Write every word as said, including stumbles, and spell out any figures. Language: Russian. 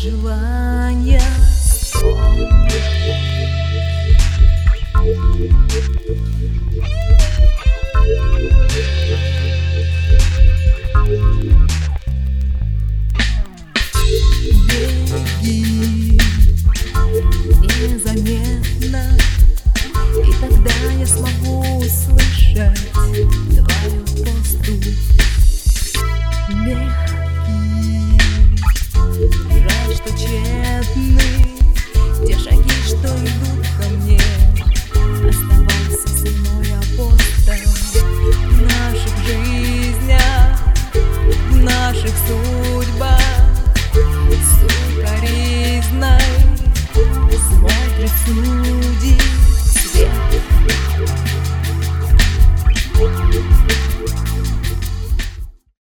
желания сон. Беги незаметно, и тогда я смогу слышать твою поступь. Мягкий, жаль, что тщетны те шаги, что идут ко мне.